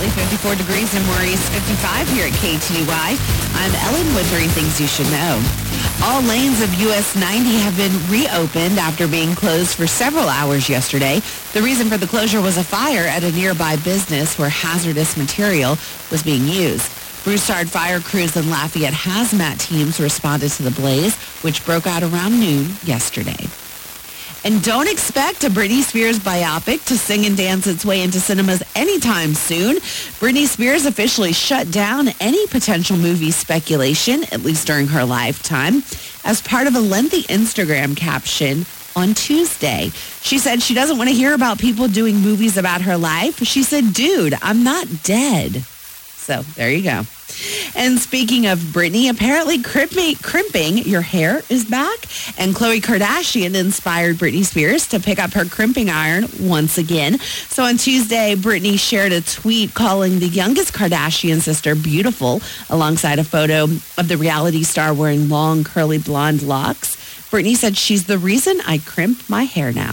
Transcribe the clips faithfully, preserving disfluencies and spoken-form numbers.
currently fifty-four degrees in Maurice, fifty-five here at K T D Y. I'm Ellen with three things you should know. All lanes of U S ninety have been reopened after being closed for several hours yesterday. The reason for the closure was a fire at a nearby business where hazardous material was being used. Broussard fire crews and Lafayette hazmat teams responded to the blaze, which broke out around noon yesterday. And don't expect a Britney Spears biopic to sing and dance its way into cinemas anytime soon. Britney Spears officially shut down any potential movie speculation, at least during her lifetime, as part of a lengthy Instagram caption on Tuesday. She said she doesn't want to hear about people doing movies about her life. She said, dude, I'm not dead. So there you go. And speaking of Britney, apparently crimping, crimping your hair is back. And Khloe Kardashian inspired Britney Spears to pick up her crimping iron once again. So on Tuesday, Britney shared a tweet calling the youngest Kardashian sister beautiful, alongside a photo of the reality star wearing long curly blonde locks. Britney said she's the reason I crimp my hair now.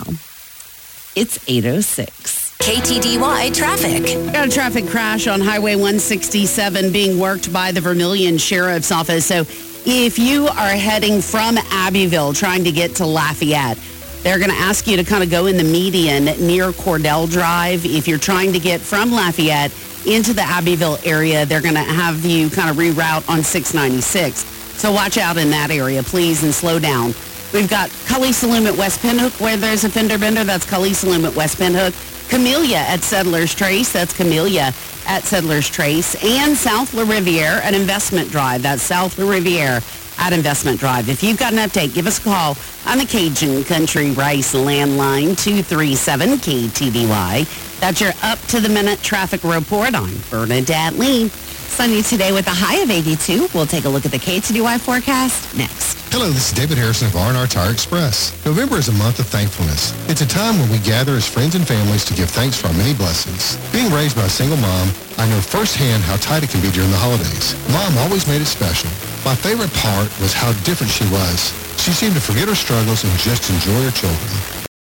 It's eight oh six. K T D Y traffic. Got a traffic crash on Highway one sixty-seven being worked by the Vermilion Sheriff's Office. So if you are heading from Abbeville trying to get to Lafayette, they're going to ask you to kind of go in the median near Cordell Drive. If you're trying to get from Lafayette into the Abbeville area, they're going to have you kind of reroute on six ninety-six. So watch out in that area, please, and slow down. We've got Cully Saloom at West Pinhook, where there's a fender bender. That's Cully Saloom at West Pinhook. Camellia at Settlers Trace. That's Camellia at Settlers Trace. And South La Riviere at Investment Drive. That's South La Riviere at Investment Drive. If you've got an update, give us a call on the Cajun Country Rice landline, two three seven K T D Y. That's your up-to-the-minute traffic report. on Bernadette Lee. Sunny today with a high of eighty-two. We'll take a look at the K T D Y forecast next. Hello, this is David Harrison of R and R Tire Express. November is a month of thankfulness. It's a time when we gather as friends and families to give thanks for our many blessings. Being raised by a single mom, I know firsthand how tight it can be during the holidays. Mom always made it special. My favorite part was how different she was. She seemed to forget her struggles and just enjoy her children.